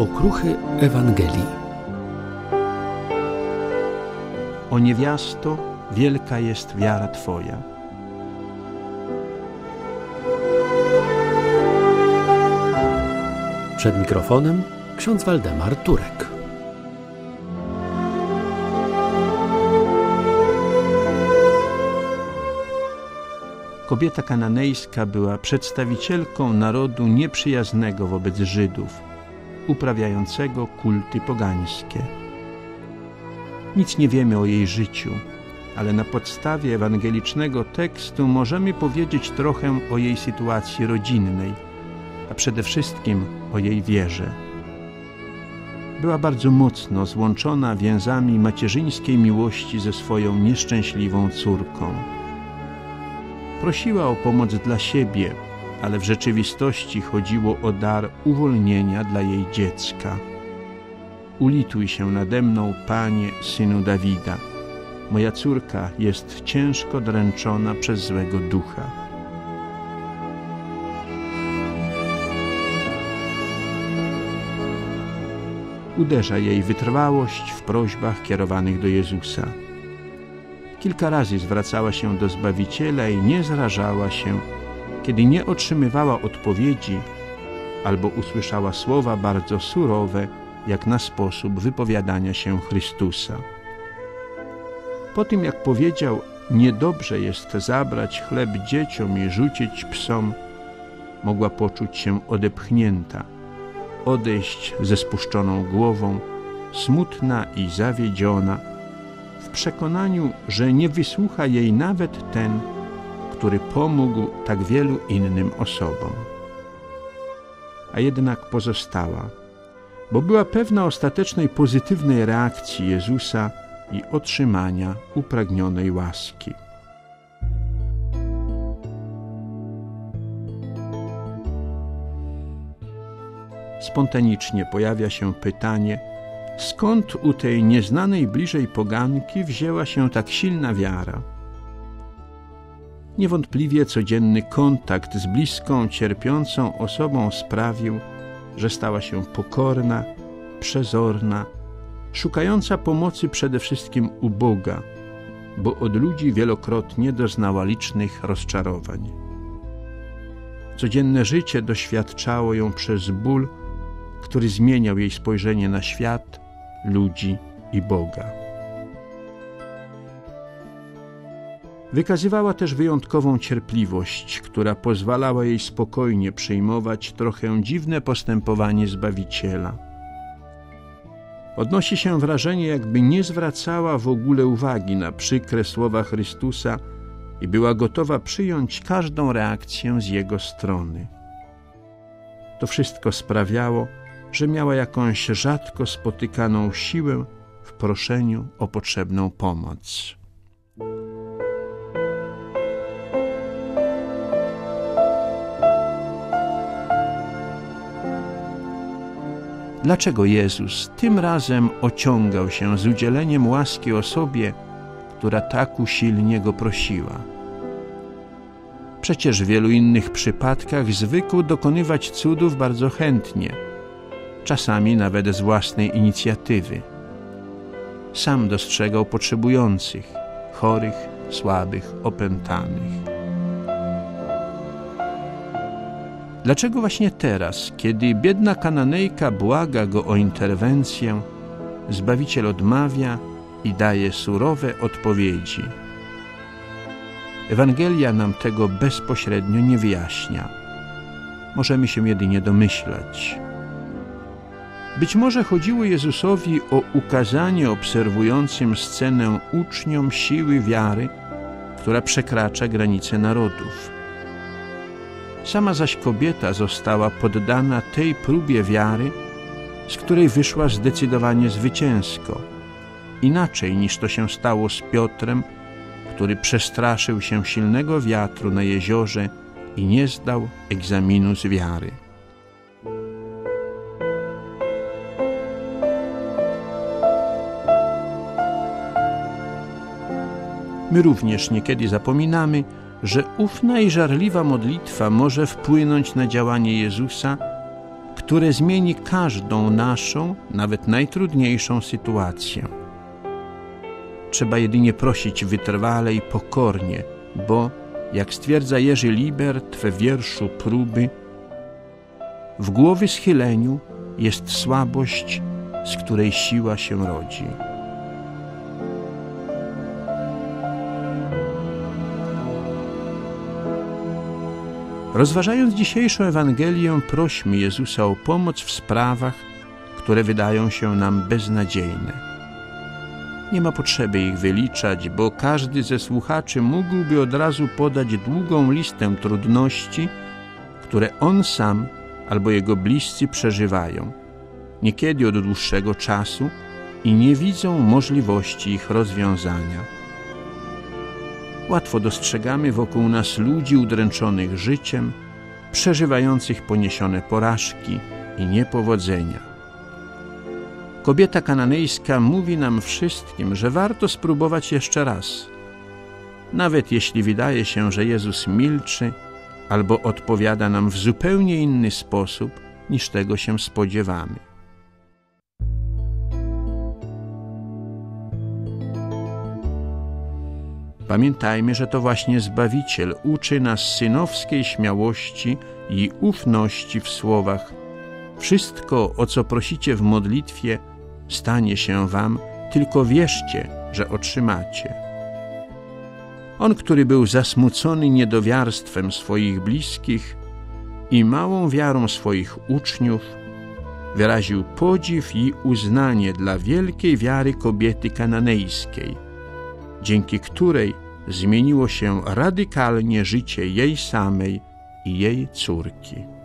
okruchy Ewangelii. O niewiasto, wielka jest wiara Twoja. Przed mikrofonem ksiądz Waldemar Turek. Kobieta kananejska była przedstawicielką narodu nieprzyjaznego wobec Żydów, uprawiającego kulty pogańskie. Nic nie wiemy o jej życiu, ale na podstawie ewangelicznego tekstu możemy powiedzieć trochę o jej sytuacji rodzinnej, a przede wszystkim o jej wierze. Była bardzo mocno złączona więzami macierzyńskiej miłości ze swoją nieszczęśliwą córką. Prosiła o pomoc dla siebie, ale w rzeczywistości chodziło o dar uwolnienia dla jej dziecka. Ulituj się nade mną, Panie, Synu Dawida. Moja córka jest ciężko dręczona przez złego ducha. Uderza jej wytrwałość w prośbach kierowanych do Jezusa. Kilka razy zwracała się do Zbawiciela i nie zrażała się, kiedy nie otrzymywała odpowiedzi albo usłyszała słowa bardzo surowe, jak na sposób wypowiadania się Chrystusa. Po tym, jak powiedział, niedobrze jest zabrać chleb dzieciom i rzucić psom, mogła poczuć się odepchnięta, odejść ze spuszczoną głową, smutna i zawiedziona, w przekonaniu, że nie wysłucha jej nawet ten, który pomógł tak wielu innym osobom. A jednak pozostała, bo była pewna ostatecznej pozytywnej reakcji Jezusa i otrzymania upragnionej łaski. Spontanicznie pojawia się pytanie, skąd u tej nieznanej bliżej poganki wzięła się tak silna wiara? Niewątpliwie codzienny kontakt z bliską, cierpiącą osobą sprawił, że stała się pokorna, przezorna, szukająca pomocy przede wszystkim u Boga, bo od ludzi wielokrotnie doznała licznych rozczarowań. Codzienne życie doświadczało ją przez ból, który zmieniał jej spojrzenie na świat, ludzi i Boga. Wykazywała też wyjątkową cierpliwość, która pozwalała jej spokojnie przyjmować trochę dziwne postępowanie Zbawiciela. Odnosi się wrażenie, jakby nie zwracała w ogóle uwagi na przykre słowa Chrystusa i była gotowa przyjąć każdą reakcję z Jego strony. To wszystko sprawiało, że miała jakąś rzadko spotykaną siłę w proszeniu o potrzebną pomoc. Dlaczego Jezus tym razem ociągał się z udzieleniem łaski osobie, która tak usilnie Go prosiła? Przecież w wielu innych przypadkach zwykł dokonywać cudów bardzo chętnie, czasami nawet z własnej inicjatywy. Sam dostrzegał potrzebujących, chorych, słabych, opętanych. Dlaczego właśnie teraz, kiedy biedna Kananejka błaga Go o interwencję, Zbawiciel odmawia i daje surowe odpowiedzi? Ewangelia nam tego bezpośrednio nie wyjaśnia. Możemy się jedynie domyślać. Być może chodziło Jezusowi o ukazanie obserwującym scenę uczniom siły wiary, która przekracza granice narodów. Sama zaś kobieta została poddana tej próbie wiary, z której wyszła zdecydowanie zwycięsko, inaczej niż to się stało z Piotrem, który przestraszył się silnego wiatru na jeziorze i nie zdał egzaminu z wiary. My również niekiedy zapominamy, że ufna i żarliwa modlitwa może wpłynąć na działanie Jezusa, które zmieni każdą naszą, nawet najtrudniejszą sytuację. Trzeba jedynie prosić wytrwale i pokornie, bo, jak stwierdza Jerzy Libert w wierszu Próby, w głowy schyleniu jest słabość, z której siła się rodzi. Rozważając dzisiejszą Ewangelię, prośmy Jezusa o pomoc w sprawach, które wydają się nam beznadziejne. Nie ma potrzeby ich wyliczać, bo każdy ze słuchaczy mógłby od razu podać długą listę trudności, które on sam albo jego bliscy przeżywają, niekiedy od dłuższego czasu i nie widzą możliwości ich rozwiązania. Łatwo dostrzegamy wokół nas ludzi udręczonych życiem, przeżywających poniesione porażki i niepowodzenia. Kobieta kananejska mówi nam wszystkim, że warto spróbować jeszcze raz, nawet jeśli wydaje się, że Jezus milczy albo odpowiada nam w zupełnie inny sposób, niż tego się spodziewamy. Pamiętajmy, że to właśnie Zbawiciel uczy nas synowskiej śmiałości i ufności w słowach: wszystko, o co prosicie w modlitwie, stanie się wam, tylko wierzcie, że otrzymacie. On, który był zasmucony niedowiarstwem swoich bliskich i małą wiarą swoich uczniów, wyraził podziw i uznanie dla wielkiej wiary kobiety kananejskiej, dzięki której zmieniło się radykalnie życie jej samej i jej córki.